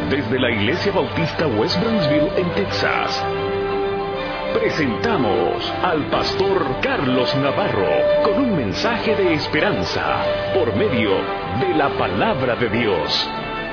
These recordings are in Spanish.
Desde la Iglesia Bautista West Brownsville en Texas, presentamos al pastor Carlos Navarro con un mensaje de esperanza por medio de la palabra de Dios.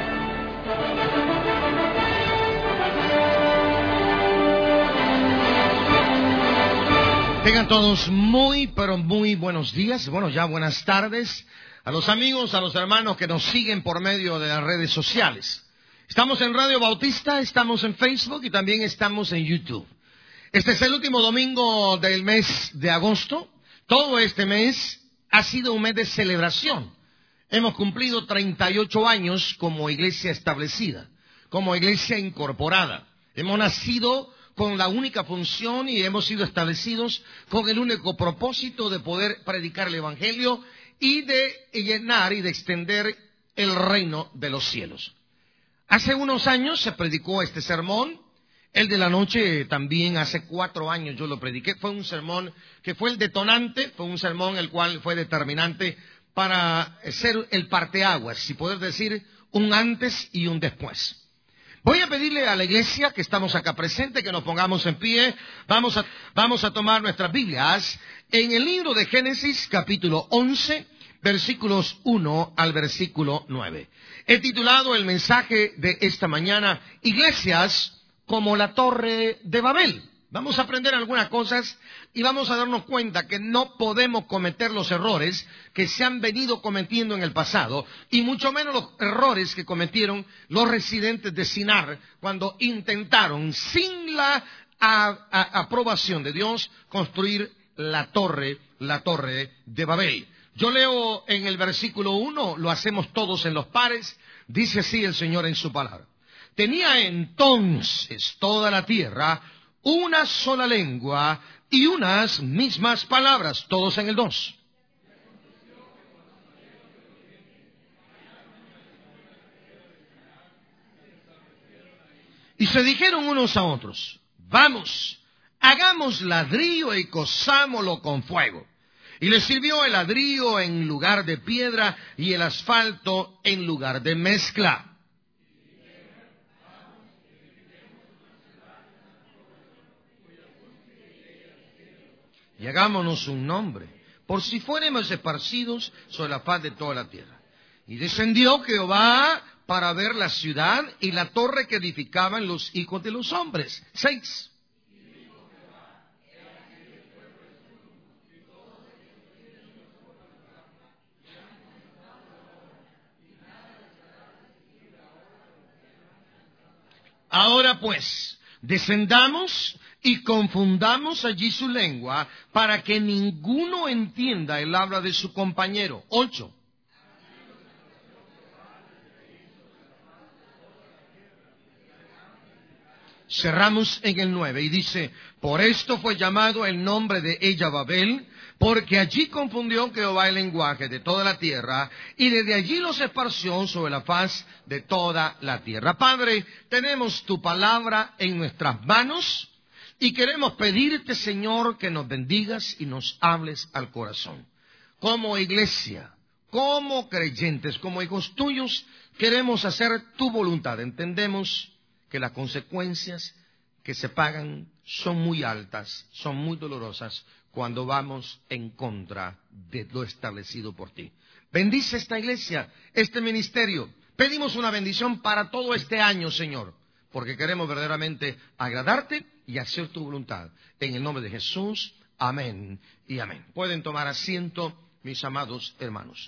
Tengan todos muy, pero muy buenos días. Bueno, ya buenas tardes a los amigos, a los hermanos que nos siguen por medio de las redes sociales. Estamos en Radio Bautista, estamos en Facebook y también estamos en YouTube. Este es el último domingo del mes de agosto. Todo este mes ha sido un mes de celebración. Hemos cumplido 38 años como iglesia establecida, como iglesia incorporada. Hemos nacido con la única función y hemos sido establecidos con el único propósito de poder predicar el Evangelio y de llenar y de extender el reino de los cielos. Hace unos años se predicó este sermón, el de la noche también hace 4 años yo lo prediqué. Fue un sermón que fue el detonante, fue un sermón el cual fue determinante para ser el parteaguas, si poder decir un antes y un después. Voy a pedirle a la iglesia que estamos acá presente que nos pongamos en pie. Vamos a tomar nuestras Biblias en el libro de Génesis, capítulo 11, versículos 1 al versículo 9. He titulado el mensaje de esta mañana, Iglesias como la Torre de Babel. Vamos a aprender algunas cosas y vamos a darnos cuenta que no podemos cometer los errores que se han venido cometiendo en el pasado, y mucho menos los errores que cometieron los residentes de Sinar cuando intentaron, sin la aprobación de Dios, construir la torre de Babel. Yo leo en el versículo 1, lo hacemos todos en los pares, dice así el Señor en su palabra. Tenía entonces toda la tierra una sola lengua y unas mismas palabras, todos en el 2. Y se dijeron unos a otros, vamos, hagamos ladrillo y cozámoslo con fuego. Y les sirvió el ladrillo en lugar de piedra y el asfalto en lugar de mezcla. Y hagámonos un nombre, por si fuéramos esparcidos sobre la faz de toda la tierra. Y descendió Jehová para ver la ciudad y la torre que edificaban los hijos de los hombres. 6. Ahora pues, descendamos y confundamos allí su lengua para que ninguno entienda el habla de su compañero. 8. Cerramos en el 9 y dice, por esto fue llamado el nombre de ella Babel, porque allí confundió Jehová el lenguaje de toda la tierra, y desde allí los esparció sobre la faz de toda la tierra. Padre, tenemos tu palabra en nuestras manos, y queremos pedirte, Señor, que nos bendigas y nos hables al corazón. Como iglesia, como creyentes, como hijos tuyos, queremos hacer tu voluntad. Entendemos que las consecuencias que se pagan son muy altas, son muy dolorosas cuando vamos en contra de lo establecido por ti. Bendice esta iglesia, este ministerio. Pedimos una bendición para todo este año, Señor, porque queremos verdaderamente agradarte y hacer tu voluntad. En el nombre de Jesús, amén y amén. Pueden tomar asiento, mis amados hermanos.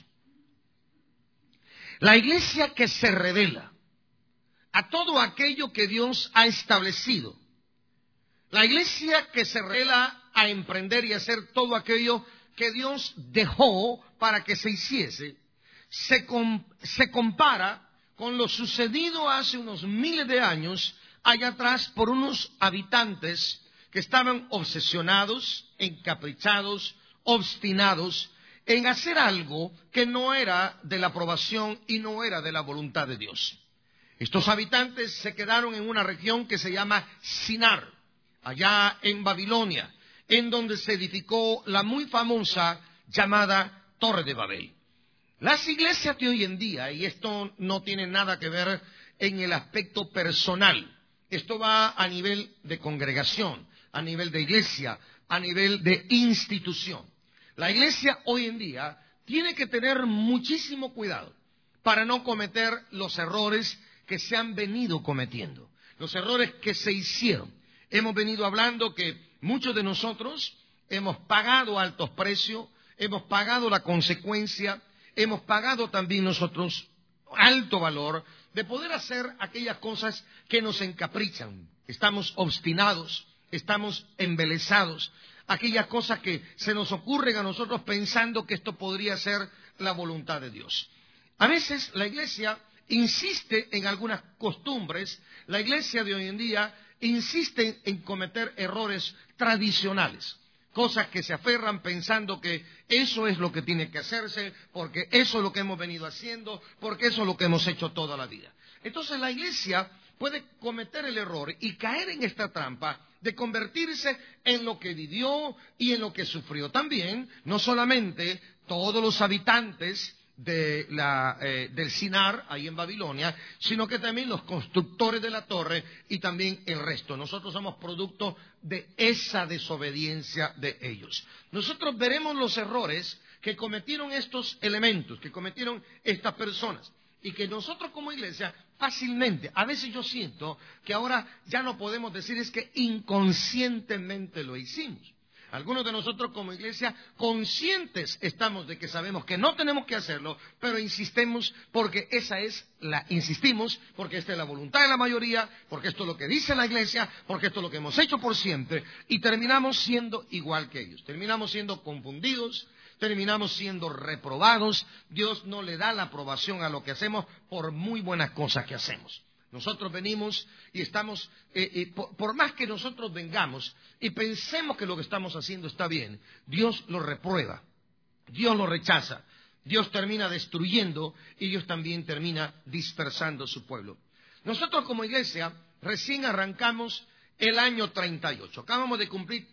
La iglesia que se revela a todo aquello que Dios ha establecido. La iglesia que se revela a emprender y hacer todo aquello que Dios dejó para que se hiciese, se compara con lo sucedido hace unos miles de años allá atrás por unos habitantes que estaban obsesionados, encaprichados, obstinados en hacer algo que no era de la aprobación y no era de la voluntad de Dios. Estos habitantes se quedaron en una región que se llama Sinar, allá en Babilonia, en donde se edificó la muy famosa llamada Torre de Babel. Las iglesias de hoy en día, y esto no tiene nada que ver en el aspecto personal, esto va a nivel de congregación, a nivel de iglesia, a nivel de institución. La iglesia hoy en día tiene que tener muchísimo cuidado para no cometer los errores que se han venido cometiendo, los errores que se hicieron. Hemos venido hablando que muchos de nosotros hemos pagado altos precios, hemos pagado la consecuencia, hemos pagado también nosotros alto valor de poder hacer aquellas cosas que nos encaprichan. Estamos obstinados, estamos embelesados, aquellas cosas que se nos ocurren a nosotros pensando que esto podría ser la voluntad de Dios. A veces la iglesia insiste en algunas costumbres, la iglesia de hoy en día insiste en cometer errores tradicionales, cosas que se aferran pensando que eso es lo que tiene que hacerse, porque eso es lo que hemos venido haciendo, porque eso es lo que hemos hecho toda la vida. Entonces la iglesia puede cometer el error y caer en esta trampa de convertirse en lo que vivió y en lo que sufrió también, no solamente todos los habitantes del Sinar, ahí en Babilonia, sino que también los constructores de la torre y también el resto. Nosotros somos producto de esa desobediencia de ellos. Nosotros veremos los errores que cometieron estos elementos, que cometieron estas personas, y que nosotros como iglesia fácilmente, a veces yo siento que ahora ya no podemos decir es que inconscientemente lo hicimos. Algunos de nosotros como iglesia conscientes estamos de que sabemos que no tenemos que hacerlo, pero insistimos porque insistimos porque esta es la voluntad de la mayoría, porque esto es lo que dice la iglesia, porque esto es lo que hemos hecho por siempre, y terminamos siendo igual que ellos, terminamos siendo confundidos, terminamos siendo reprobados. Dios no le da la aprobación a lo que hacemos por muy buenas cosas que hacemos. Nosotros venimos y estamos, por más que nosotros vengamos y pensemos que lo que estamos haciendo está bien, Dios lo reprueba, Dios lo rechaza, Dios termina destruyendo y Dios también termina dispersando su pueblo. Nosotros como iglesia recién arrancamos el año 38, acabamos de cumplir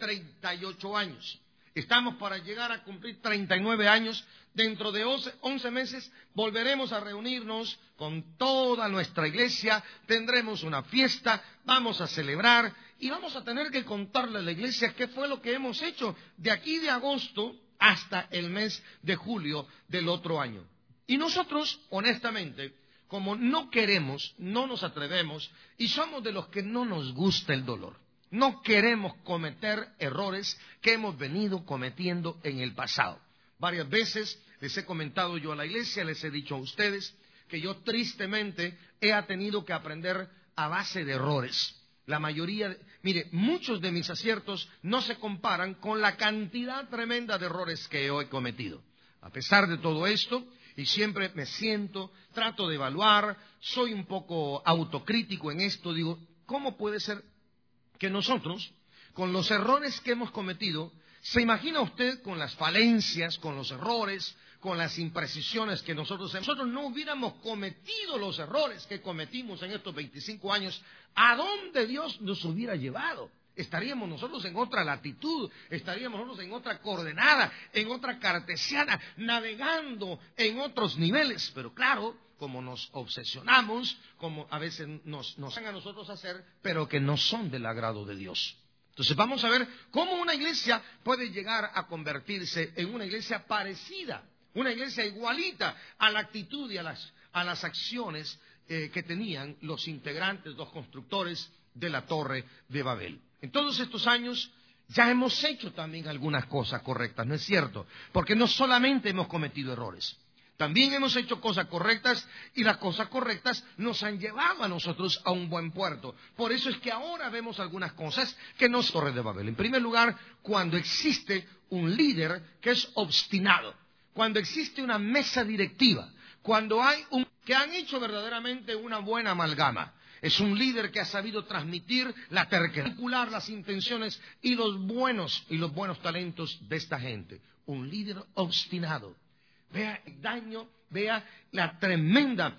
38 años. Estamos para llegar a cumplir 39 años. Dentro de 11 meses volveremos a reunirnos con toda nuestra iglesia, tendremos una fiesta, vamos a celebrar y vamos a tener que contarle a la iglesia qué fue lo que hemos hecho de aquí de agosto hasta el mes de julio del otro año. Y nosotros, honestamente, como no queremos, no nos atrevemos y somos de los que no nos gusta el dolor. No queremos cometer errores que hemos venido cometiendo en el pasado. Varias veces les he comentado yo a la iglesia, les he dicho a ustedes que yo tristemente he tenido que aprender a base de errores. La mayoría, mire, muchos de mis aciertos no se comparan con la cantidad tremenda de errores que he cometido. A pesar de todo esto, y siempre me siento, trato de evaluar, soy un poco autocrítico en esto, digo, ¿cómo puede ser que nosotros, con los errores que hemos cometido, se imagina usted con las falencias, con los errores, con las imprecisiones que nosotros no hubiéramos cometido los errores que cometimos en estos 25 años, ¿a dónde Dios nos hubiera llevado? Estaríamos nosotros en otra latitud, estaríamos nosotros en otra coordenada, en otra cartesiana, navegando en otros niveles, pero claro, como nos obsesionamos, como a veces nos dan a nosotros hacer, pero que no son del agrado de Dios. Entonces vamos a ver cómo una iglesia puede llegar a convertirse en una iglesia parecida, una iglesia igualita a la actitud y a las acciones que tenían los integrantes, los constructores de la Torre de Babel. En todos estos años ya hemos hecho también algunas cosas correctas, ¿no es cierto? Porque no solamente hemos cometido errores, también hemos hecho cosas correctas y las cosas correctas nos han llevado a nosotros a un buen puerto. Por eso es que ahora vemos algunas cosas que no son Torre de Babel. En primer lugar, cuando existe un líder que es obstinado, cuando existe una mesa directiva, cuando hay que han hecho verdaderamente una buena amalgama. Es un líder que ha sabido transmitir la terquedad, las intenciones y los buenos talentos de esta gente. Un líder obstinado. Vea el daño, vea la tremenda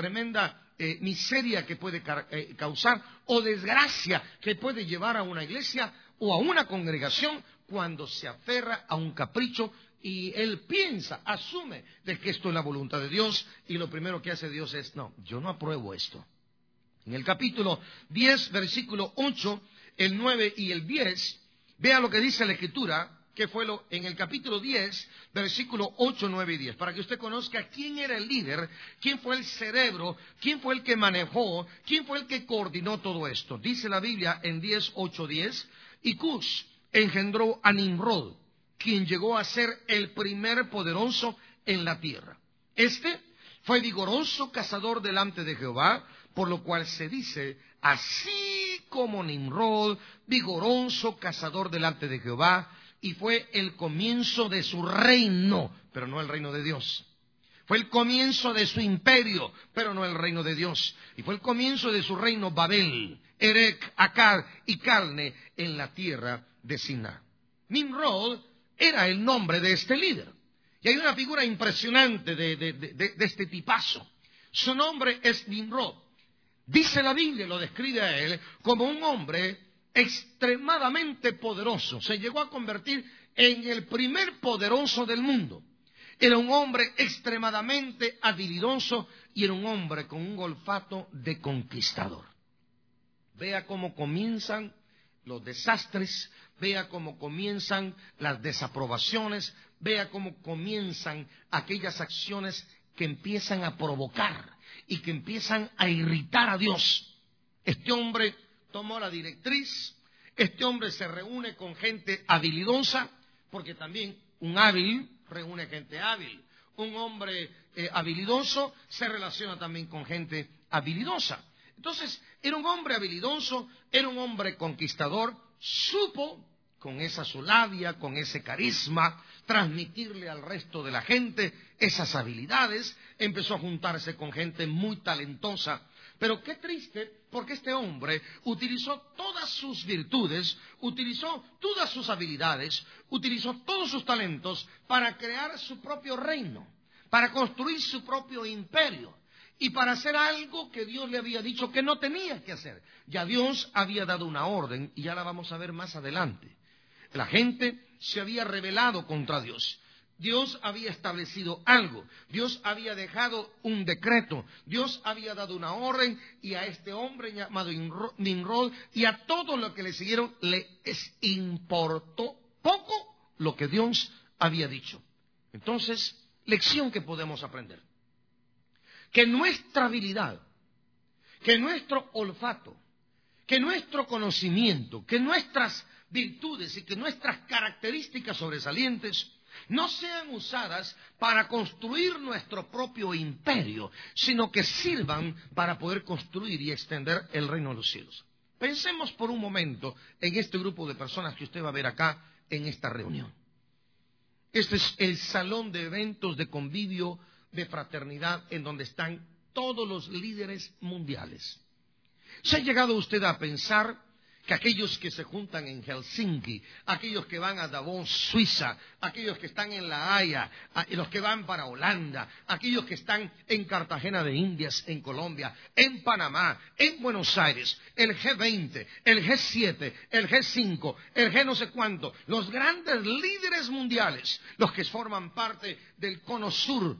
miseria que puede causar o desgracia que puede llevar a una iglesia o a una congregación cuando se aferra a un capricho y él piensa, asume de que esto es la voluntad de Dios, y lo primero que hace Dios es, no, yo no apruebo esto. En el capítulo 10, versículo 8, el 9 y el 10, vea lo que dice la Escritura, que fue en el capítulo 10, versículo 8, 9 y 10, para que usted conozca quién era el líder, quién fue el cerebro, quién fue el que manejó, quién fue el que coordinó todo esto. Dice la Biblia en 10, 8, 10, y Cush engendró a Nimrod, quien llegó a ser el primer poderoso en la tierra. Este fue vigoroso cazador delante de Jehová, por lo cual se dice, así como Nimrod, vigoroso cazador delante de Jehová, y fue el comienzo de su reino, pero no el reino de Dios. Fue el comienzo de su imperio, pero no el reino de Dios. Y fue el comienzo de su reino Babel, Erec, Akkad y Calne en la tierra de Siná. Nimrod era el nombre de este líder. Y hay una figura impresionante de este tipazo. Su nombre es Nimrod. Dice la Biblia, lo describe a él como un hombre extremadamente poderoso. Se llegó a convertir en el primer poderoso del mundo. Era un hombre extremadamente habilidoso y era un hombre con un olfato de conquistador. Vea cómo comienzan los desastres, vea cómo comienzan las desaprobaciones, vea cómo comienzan aquellas acciones que empiezan a provocar y que empiezan a irritar a Dios. Este hombre tomó la directriz, este hombre se reúne con gente habilidosa, porque también un hábil reúne gente hábil. Un hombre habilidoso se relaciona también con gente habilidosa. Entonces, era un hombre habilidoso, era un hombre conquistador, supo con esa su labia, con ese carisma, transmitirle al resto de la gente esas habilidades, empezó a juntarse con gente muy talentosa. Pero qué triste, porque este hombre utilizó todas sus virtudes, utilizó todas sus habilidades, utilizó todos sus talentos para crear su propio reino, para construir su propio imperio y para hacer algo que Dios le había dicho que no tenía que hacer. Ya Dios había dado una orden y ya la vamos a ver más adelante. La gente se había rebelado contra Dios. Dios había establecido algo, Dios había dejado un decreto, Dios había dado una orden, y a este hombre llamado Nimrod y a todo lo que le siguieron les importó poco lo que Dios había dicho. Entonces, lección que podemos aprender: que nuestra habilidad, que nuestro olfato, que nuestro conocimiento, que nuestras virtudes y que nuestras características sobresalientes no sean usadas para construir nuestro propio imperio, sino que sirvan para poder construir y extender el reino de los cielos. Pensemos por un momento en este grupo de personas que usted va a ver acá en esta reunión. Este es el salón de eventos, de convivio, de fraternidad, en donde están todos los líderes mundiales. ¿Se ha llegado usted a pensar que aquellos que se juntan en Helsinki, aquellos que van a Davos, Suiza, aquellos que están en La Haya, los que van para Holanda, aquellos que están en Cartagena de Indias, en Colombia, en Panamá, en Buenos Aires, el G20, el G7, el G5, el G no sé cuánto, los grandes líderes mundiales, los que forman parte del cono sur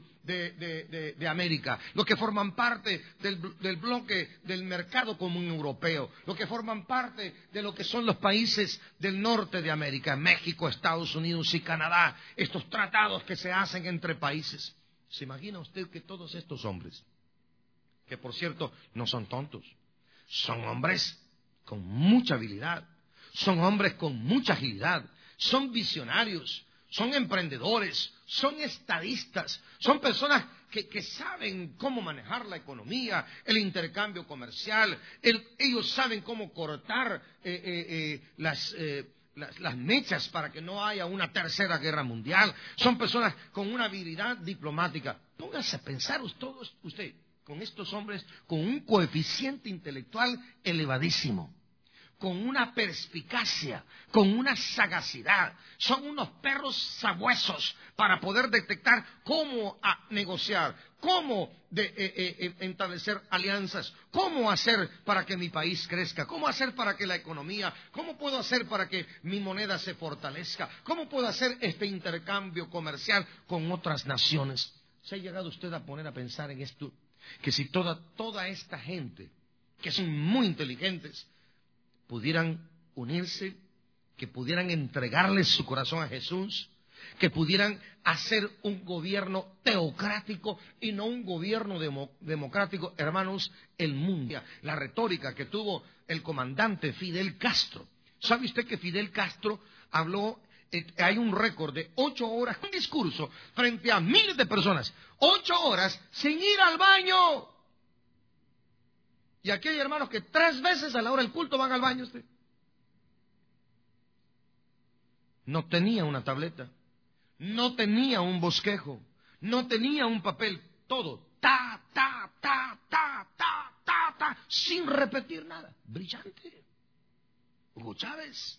de América, los que forman parte del bloque del mercado común europeo, los que forman parte de lo que son los países del norte de América, México, Estados Unidos y Canadá, estos tratados que se hacen entre países. ¿Se imagina usted que todos estos hombres, que por cierto no son tontos, son hombres con mucha habilidad, son hombres con mucha agilidad, son visionarios, son emprendedores, son estadistas, son personas que saben cómo manejar la economía, el intercambio comercial, ellos saben cómo cortar las mechas para que no haya una tercera guerra mundial, son personas con una habilidad diplomática. Póngase a pensar usted con estos hombres con un coeficiente intelectual elevadísimo. con una perspicacia, con una sagacidad. Son unos perros sabuesos para poder detectar cómo negociar, cómo establecer alianzas, cómo hacer para que mi país crezca, cómo hacer para que la economía, cómo puedo hacer para que mi moneda se fortalezca, cómo puedo hacer este intercambio comercial con otras naciones. ¿Se ha llegado usted a poner a pensar en esto? Que si toda esta gente, que son muy inteligentes, pudieran unirse, que pudieran entregarles su corazón a Jesús, que pudieran hacer un gobierno teocrático y no un gobierno democrático. Hermanos, el mundo, la retórica que tuvo el comandante Fidel Castro. ¿Sabe usted que Fidel Castro habló? Hay un récord de 8 horas, un discurso frente a miles de personas, 8 horas sin ir al baño. Y aquí hay hermanos que 3 veces a la hora del culto van al baño. No tenía una tableta, no tenía un bosquejo, no tenía un papel, todo, sin repetir nada. Brillante. Hugo Chávez,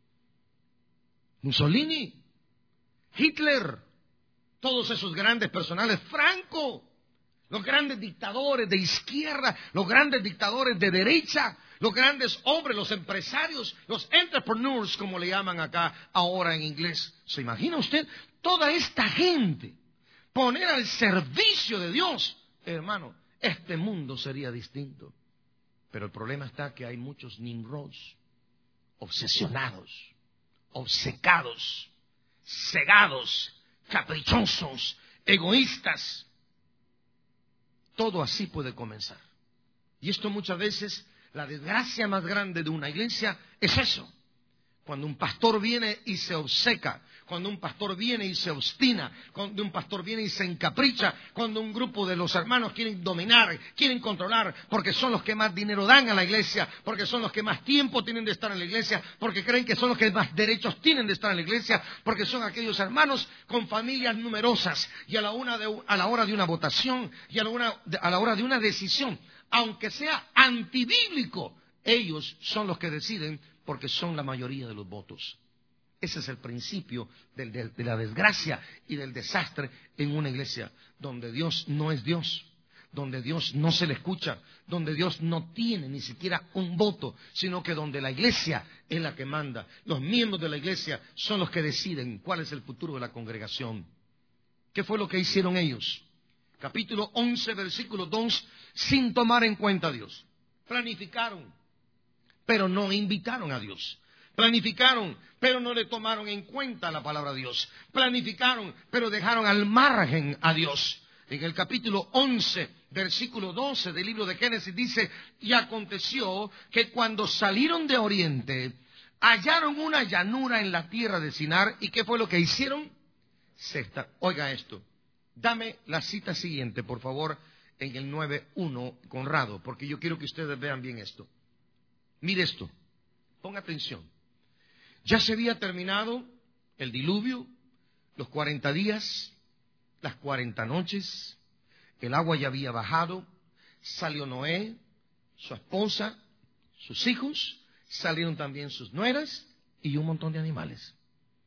Mussolini, Hitler, todos esos grandes personajes, Franco, los grandes dictadores de izquierda, los grandes dictadores de derecha, los grandes hombres, los empresarios, los entrepreneurs, como le llaman acá ahora en inglés. ¿Se imagina usted toda esta gente poner al servicio de Dios? Hermano, este mundo sería distinto. Pero el problema está que hay muchos Nimrods, obsesionados, obcecados, cegados, caprichosos, egoístas. Todo así puede comenzar. Y esto muchas veces, la desgracia más grande de una iglesia es eso. Cuando un pastor viene y se obceca, cuando un pastor viene y se obstina, cuando un pastor viene y se encapricha, cuando un grupo de los hermanos quieren dominar, quieren controlar, porque son los que más dinero dan a la iglesia, porque son los que más tiempo tienen de estar en la iglesia, porque creen que son los que más derechos tienen de estar en la iglesia, porque son aquellos hermanos con familias numerosas, y a la hora de una votación, y a la hora de una decisión, aunque sea antibíblico, ellos son los que deciden, porque son la mayoría de los votos. Ese es el principio de la desgracia y del desastre en una iglesia donde Dios no es Dios, donde Dios no se le escucha, donde Dios no tiene ni siquiera un voto, sino que donde la iglesia es la que manda. Los miembros de la iglesia son los que deciden cuál es el futuro de la congregación. ¿Qué fue lo que hicieron ellos? Capítulo 11, versículo 2, sin tomar en cuenta a Dios. Planificaron, pero no invitaron a Dios. Planificaron, pero no le tomaron en cuenta la palabra de Dios. Planificaron, pero dejaron al margen a Dios. En el capítulo 11, versículo 12 del libro de Génesis dice: y aconteció que cuando salieron de oriente, hallaron una llanura en la tierra de Sinar. ¿Y qué fue lo que hicieron? Oiga esto. Dame la cita siguiente, por favor, en el 9:1, Conrado, porque yo quiero que ustedes vean bien esto. Mire esto, ponga atención. Ya se había terminado el diluvio, los 40 días, las 40 noches, el agua ya había bajado, salió Noé, su esposa, sus hijos, salieron también sus nueras y un montón de animales.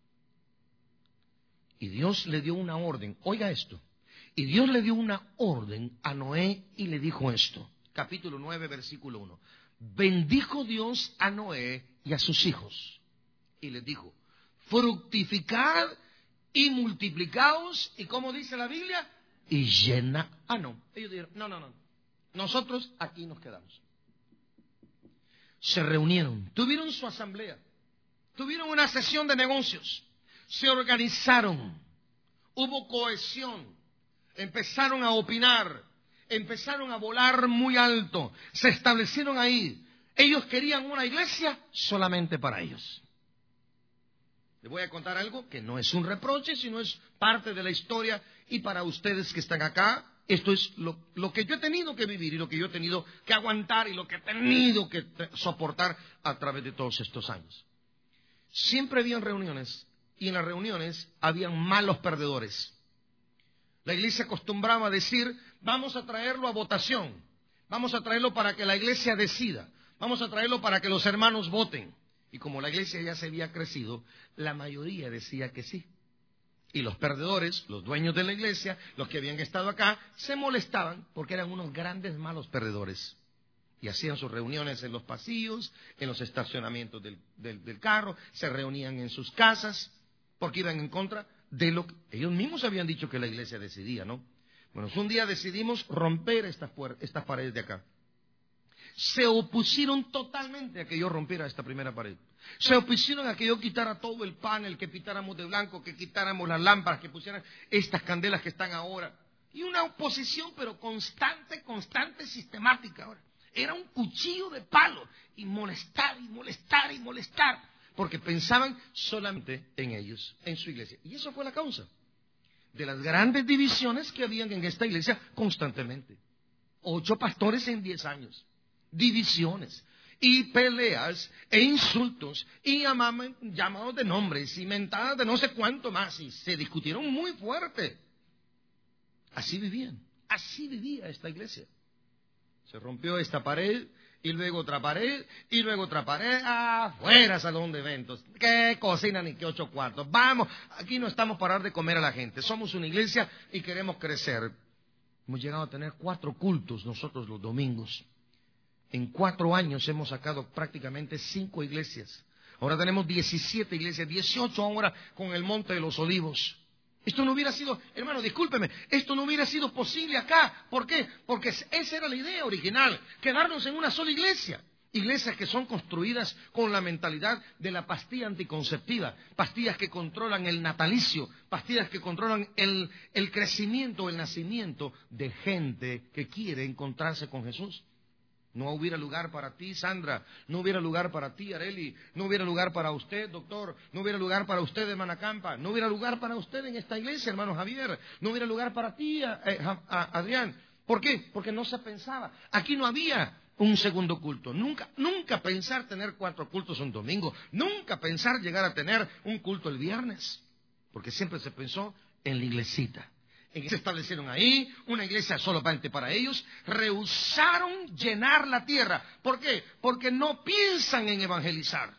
Y Dios le dio una orden, oiga esto, y Dios le dio una orden a Noé y le dijo esto, capítulo 9, versículo 1. Bendijo Dios a Noé y a sus hijos y les dijo: fructificad y multiplicaos, y como dice la Biblia, y llena. No, ellos dijeron: no, nosotros aquí nos quedamos. Se reunieron, tuvieron su asamblea, tuvieron una sesión de negocios, se organizaron, hubo cohesión, empezaron a opinar, empezaron a volar muy alto, se establecieron ahí. Ellos querían una iglesia solamente para ellos. Les voy a contar algo que no es un reproche, sino es parte de la historia, y para ustedes que están acá, esto es lo que yo he tenido que vivir y lo que yo he tenido que aguantar y lo que he tenido que soportar a través de todos estos años. Siempre habían reuniones, y en las reuniones habían malos perdedores. La iglesia acostumbraba a decir: vamos a traerlo a votación, vamos a traerlo para que la iglesia decida, vamos a traerlo para que los hermanos voten. Y como la iglesia ya se había crecido, la mayoría decía que sí. Y los perdedores, los dueños de la iglesia, los que habían estado acá, se molestaban porque eran unos grandes malos perdedores. Y hacían sus reuniones en los pasillos, en los estacionamientos del carro, se reunían en sus casas, porque iban en contra de lo que ellos mismos habían dicho que la iglesia decidía, ¿no? Bueno, un día decidimos romper estas paredes de acá. Se opusieron totalmente a que yo rompiera esta primera pared. Se opusieron a que yo quitara todo el panel, que pintáramos de blanco, que quitáramos las lámparas, que pusieran estas candelas que están ahora. Y una oposición, pero constante, sistemática ahora. Era un cuchillo de palo. Y molestar, porque pensaban solamente en ellos, en su iglesia. Y eso fue la causa de las grandes divisiones que habían en esta iglesia constantemente. 8 pastores en 10 años. Divisiones y peleas e insultos y llamados de nombres y mentadas de no sé cuánto más, y se discutieron muy fuerte. Así vivía esta iglesia. Se rompió esta pared y luego otra pared y luego otra pared. Afuera, salón de eventos, qué cocina ni qué 8 cuartos. Vamos, aquí no estamos para dar de comer a la gente, somos una iglesia y queremos crecer. Hemos llegado a tener 4 cultos nosotros los domingos. En 4 años hemos sacado prácticamente 5 iglesias. Ahora tenemos 17 iglesias, 18 ahora con el Monte de los Olivos. Esto no hubiera sido, hermano, discúlpeme, esto no hubiera sido posible acá. ¿Por qué? Porque esa era la idea original, quedarnos en una sola iglesia. Iglesias que son construidas con la mentalidad de la pastilla anticonceptiva, pastillas que controlan el natalicio, pastillas que controlan el crecimiento, el nacimiento de gente que quiere encontrarse con Jesús. No hubiera lugar para ti, Sandra, no hubiera lugar para ti, Areli, no hubiera lugar para usted, doctor, no hubiera lugar para usted, hermana Campa, no hubiera lugar para usted en esta iglesia, hermano Javier, no hubiera lugar para ti, Adrián. ¿Por qué? Porque no se pensaba. Aquí no había un segundo culto. Nunca pensar tener 4 cultos un domingo, nunca pensar llegar a tener un culto el viernes, porque siempre se pensó en la iglesita. Se establecieron ahí, una iglesia solamente para ellos, rehusaron llenar la tierra. ¿Por qué? Porque no piensan en evangelizar.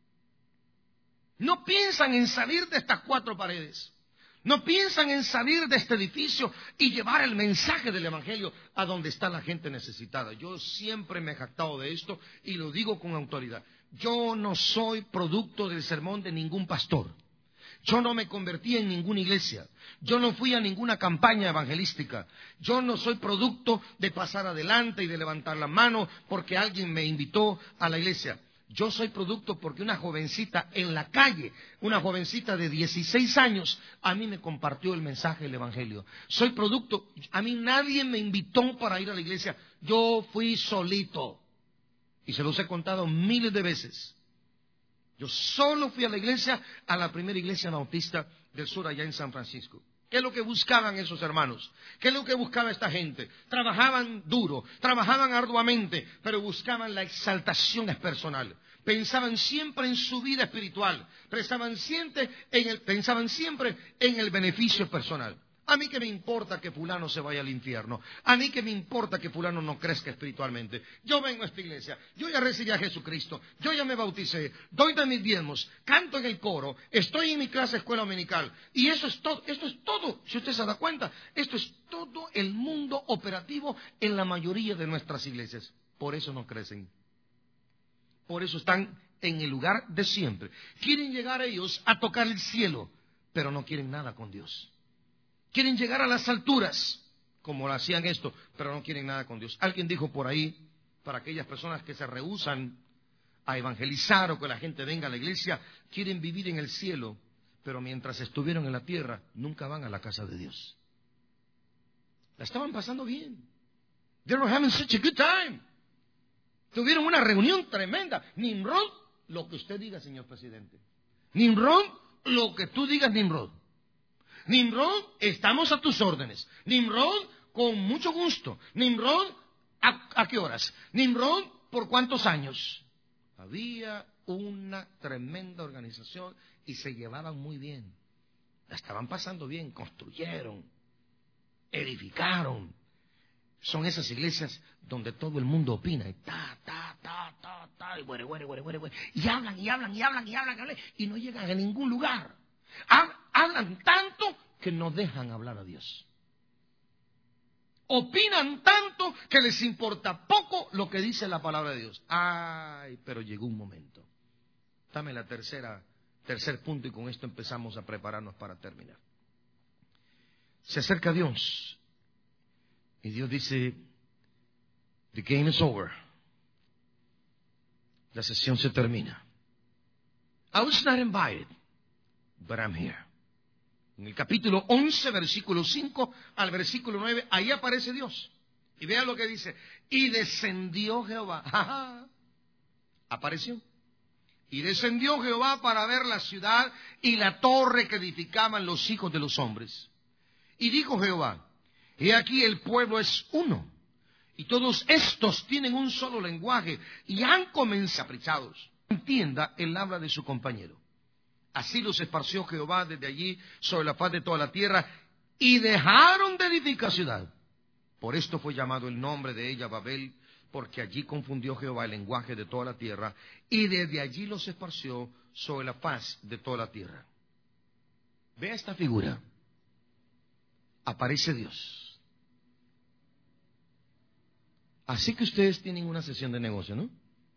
No piensan en salir de estas 4 paredes. No piensan en salir de este edificio y llevar el mensaje del evangelio a donde está la gente necesitada. Yo siempre me he jactado de esto y lo digo con autoridad. Yo no soy producto del sermón de ningún pastor. Yo no me convertí en ninguna iglesia. Yo no fui a ninguna campaña evangelística. Yo no soy producto de pasar adelante y de levantar la mano porque alguien me invitó a la iglesia. Yo soy producto porque una jovencita en la calle, una jovencita de 16 años, a mí me compartió el mensaje del evangelio. Soy producto, a mí nadie me invitó para ir a la iglesia. Yo fui solito. Y se los he contado miles de veces. Yo solo fui a la iglesia, a la primera iglesia bautista del sur allá en San Francisco. ¿Qué es lo que buscaban esos hermanos? ¿Qué es lo que buscaba esta gente? Trabajaban duro, trabajaban arduamente, pero buscaban la exaltación personal. Pensaban siempre en su vida espiritual, pensaban siempre en el beneficio personal. A mí que me importa que fulano se vaya al infierno. A mí que me importa que fulano no crezca espiritualmente. Yo vengo a esta iglesia, yo ya recibí a Jesucristo, yo ya me bauticé, doy de mis diezmos, canto en el coro, estoy en mi clase de escuela dominical. Y eso es todo, si usted se da cuenta, esto es todo el mundo operativo en la mayoría de nuestras iglesias. Por eso no crecen. Por eso están en el lugar de siempre. Quieren llegar ellos a tocar el cielo, pero no quieren nada con Dios. Quieren llegar a las alturas, como lo hacían esto, pero no quieren nada con Dios. Alguien dijo por ahí, para aquellas personas que se rehúsan a evangelizar o que la gente venga a la iglesia, quieren vivir en el cielo, pero mientras estuvieron en la tierra, nunca van a la casa de Dios. La estaban pasando bien. They were having such a good time. Tuvieron una reunión tremenda. Nimrod, lo que usted diga, señor presidente. Nimrod, lo que tú digas, Nimrod. Nimrod, estamos a tus órdenes. Nimrod, con mucho gusto. Nimrod, ¿a qué horas? Nimrod, ¿por cuántos años? Había una tremenda organización y se llevaban muy bien. La estaban pasando bien, construyeron, edificaron. Son esas iglesias donde todo el mundo opina y y hablan, y no llegan a ningún lugar. Hablan tanto que no dejan hablar a Dios. Opinan tanto que les importa poco lo que dice la palabra de Dios. Ay, pero llegó un momento. Dame la tercer punto y con esto empezamos a prepararnos para terminar. Se acerca Dios y Dios dice, the game is over. La sesión se termina. I was not invited, but I'm here. En el capítulo 11, versículo 5 al versículo 9, ahí aparece Dios. Y vean lo que dice. Y descendió Jehová. ¡Ja! Apareció. Y descendió Jehová para ver la ciudad y la torre que edificaban los hijos de los hombres. Y dijo Jehová, he aquí el pueblo es uno. Y todos estos tienen un solo lenguaje y han comenzado caprichados. Entienda el habla de su compañero. Así los esparció Jehová desde allí sobre la faz de toda la tierra y dejaron de edificar ciudad. Por esto fue llamado el nombre de ella Babel, porque allí confundió Jehová el lenguaje de toda la tierra y desde allí los esparció sobre la faz de toda la tierra. Vea esta figura. Aparece Dios. Así que ustedes tienen una sesión de negocio, ¿no?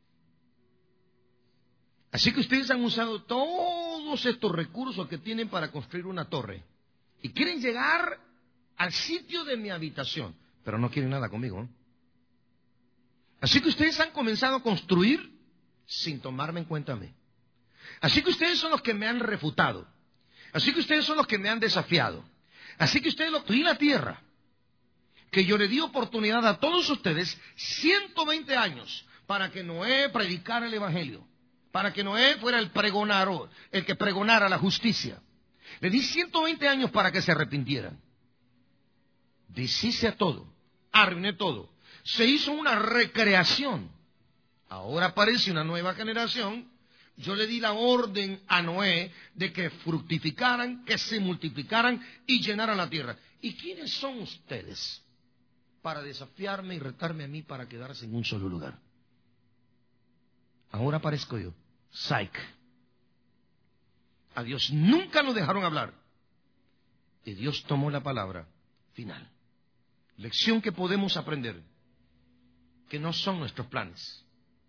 Así que ustedes han usado todos estos recursos que tienen para construir una torre. Y quieren llegar al sitio de mi habitación. Pero no quieren nada conmigo, ¿no? Así que ustedes han comenzado a construir sin tomarme en cuenta a mí. Así que ustedes son los que me han refutado. Así que ustedes son los que me han desafiado. Así que ustedes lo tuvieron la tierra. Que yo le di oportunidad a todos ustedes 120 años para que Noé predicara el evangelio. Para que Noé fuera el pregonador, el que pregonara la justicia. Le di 120 años para que se arrepintieran. Deshice a todo, arruiné todo. Se hizo una recreación. Ahora aparece una nueva generación. Yo le di la orden a Noé de que fructificaran, que se multiplicaran y llenaran la tierra. ¿Y quiénes son ustedes para desafiarme y retarme a mí para quedarse en un solo lugar? Ahora aparezco yo. Psych. A Dios nunca lo dejaron hablar. Y Dios tomó la palabra final. Lección que podemos aprender. Que no son nuestros planes.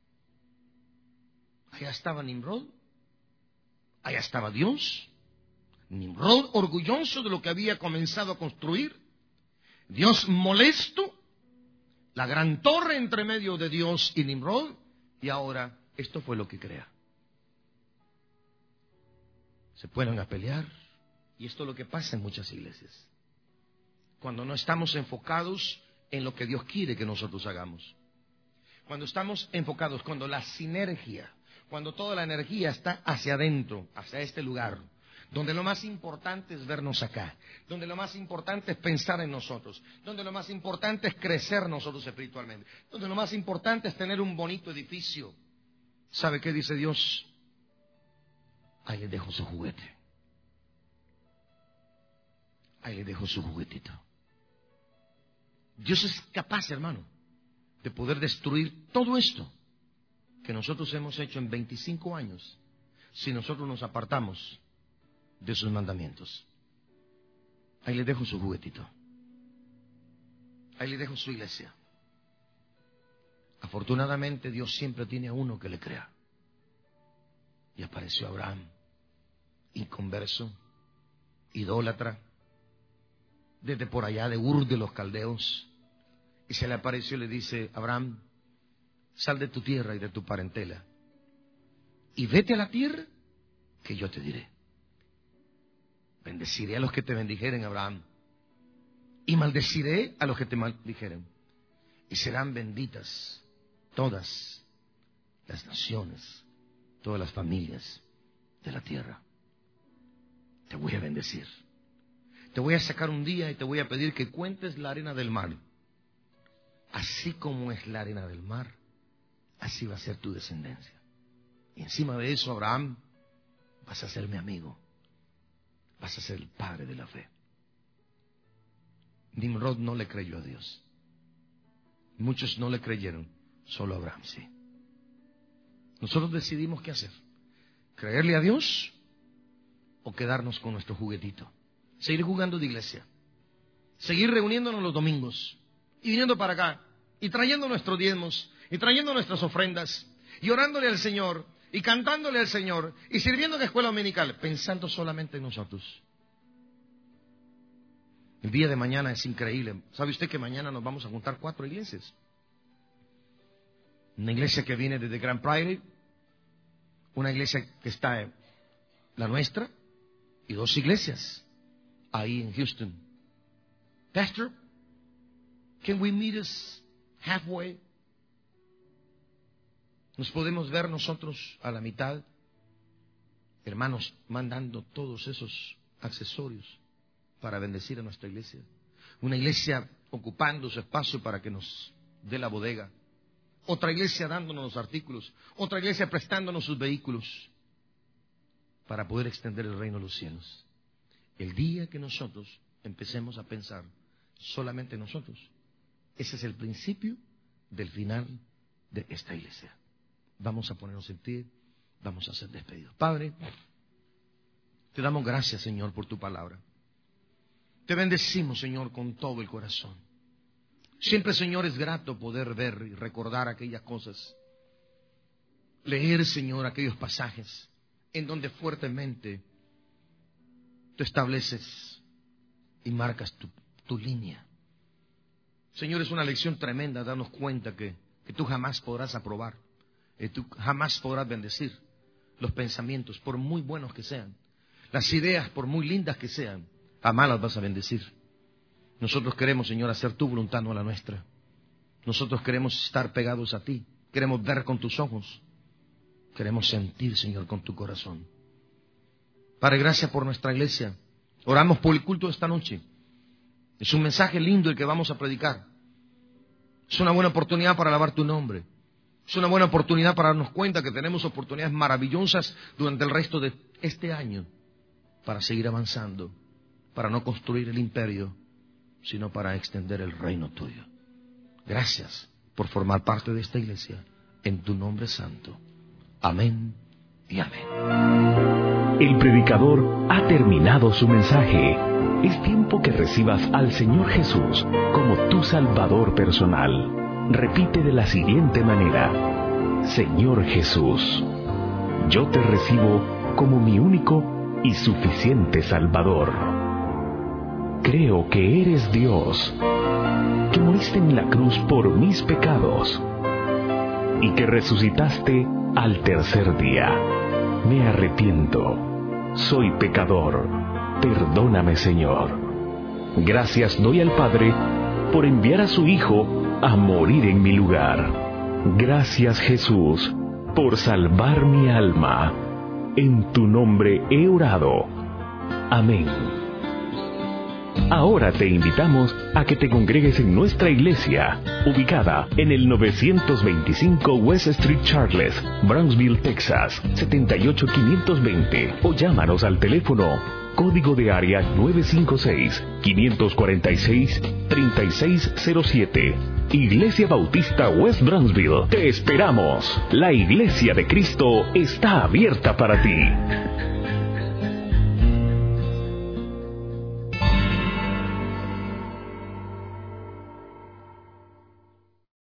Allá estaba Nimrod. Allá estaba Dios. Nimrod orgulloso de lo que había comenzado a construir. Dios molesto. La gran torre entre medio de Dios y Nimrod. Y ahora esto fue lo que crea. Se ponen a pelear. Y esto es lo que pasa en muchas iglesias. Cuando no estamos enfocados en lo que Dios quiere que nosotros hagamos. Cuando estamos enfocados, cuando la sinergia, cuando toda la energía está hacia adentro, hacia este lugar, donde lo más importante es vernos acá, donde lo más importante es pensar en nosotros, donde lo más importante es crecer nosotros espiritualmente, donde lo más importante es tener un bonito edificio. ¿Sabe qué dice Dios? Ahí le dejo su juguete. Ahí le dejo su juguetito. Dios es capaz, hermano, de poder destruir todo esto que nosotros hemos hecho en 25 años si nosotros nos apartamos de sus mandamientos. Ahí le dejo su juguetito. Ahí le dejo su iglesia. Afortunadamente Dios siempre tiene a uno que le crea. Y apareció Abraham, inconverso, idólatra, desde por allá de Ur de los Caldeos. Y se le apareció y le dice, Abraham, sal de tu tierra y de tu parentela y vete a la tierra que yo te diré. Bendeciré a los que te bendijeren, Abraham, y maldeciré a los que te maldijeren. Y serán benditas todas las naciones, todas las familias de la tierra. Te voy a bendecir. Te voy a sacar un día y te voy a pedir que cuentes la arena del mar. Así como es la arena del mar, así va a ser tu descendencia. Y encima de eso, Abraham, vas a ser mi amigo. Vas a ser el padre de la fe. Nimrod no le creyó a Dios. Muchos no le creyeron, solo Abraham sí. Nosotros decidimos qué hacer. ¿Creerle a Dios o quedarnos con nuestro juguetito? Seguir jugando de iglesia. Seguir reuniéndonos los domingos y viniendo para acá y trayendo nuestros diezmos y trayendo nuestras ofrendas y orándole al Señor y cantándole al Señor y sirviendo en la escuela dominical, pensando solamente en nosotros. El día de mañana es increíble. ¿Sabe usted que mañana nos vamos a juntar 4 iglesias? Una iglesia que viene desde Grand Prairie, una iglesia que está en la nuestra y 2 iglesias ahí en Houston. Pastor, can we meet us halfway? ¿Nos podemos ver nosotros a la mitad? Hermanos, mandando todos esos accesorios para bendecir a nuestra iglesia. Una iglesia ocupando su espacio para que nos dé la bodega. Otra iglesia dándonos los artículos. Otra iglesia prestándonos sus vehículos para poder extender el reino de los cielos. El día que nosotros empecemos a pensar solamente nosotros, ese es el principio del final de esta iglesia. Vamos a ponernos en pie, vamos a ser despedidos. Padre, te damos gracias, Señor, por tu palabra. Te bendecimos, Señor, con todo el corazón. Siempre, Señor, es grato poder ver y recordar aquellas cosas. Leer, Señor, aquellos pasajes en donde fuertemente tú estableces y marcas tu línea. Señor, es una lección tremenda darnos cuenta que tú jamás podrás aprobar, que tú jamás podrás bendecir los pensamientos, por muy buenos que sean. Las ideas, por muy lindas que sean, jamás las vas a bendecir. Nosotros queremos, Señor, hacer tu voluntad, no la nuestra. Nosotros queremos estar pegados a ti. Queremos ver con tus ojos. Queremos sentir, Señor, con tu corazón. Padre, gracias por nuestra iglesia. Oramos por el culto de esta noche. Es un mensaje lindo el que vamos a predicar. Es una buena oportunidad para alabar tu nombre. Es una buena oportunidad para darnos cuenta que tenemos oportunidades maravillosas durante el resto de este año para seguir avanzando, para no construir el imperio, sino para extender el reino tuyo. Gracias por formar parte de esta iglesia. En tu nombre santo. Amén y amén. El predicador ha terminado su mensaje. Es tiempo que recibas al Señor Jesús como tu Salvador personal. Repite de la siguiente manera: Señor Jesús, yo te recibo como mi único y suficiente Salvador. Creo que eres Dios, que moriste en la cruz por mis pecados y que resucitaste al tercer día. Me arrepiento, soy pecador, perdóname, Señor. Gracias doy al Padre por enviar a su Hijo a morir en mi lugar. Gracias, Jesús, por salvar mi alma. En tu nombre he orado. Amén. Ahora te invitamos a que te congregues en nuestra iglesia, ubicada en el 925 West Street Charles, Brownsville, Texas, 78520, o llámanos al teléfono código de área 956-546-3607. Iglesia Bautista West Brownsville. Te esperamos. La Iglesia de Cristo está abierta para ti.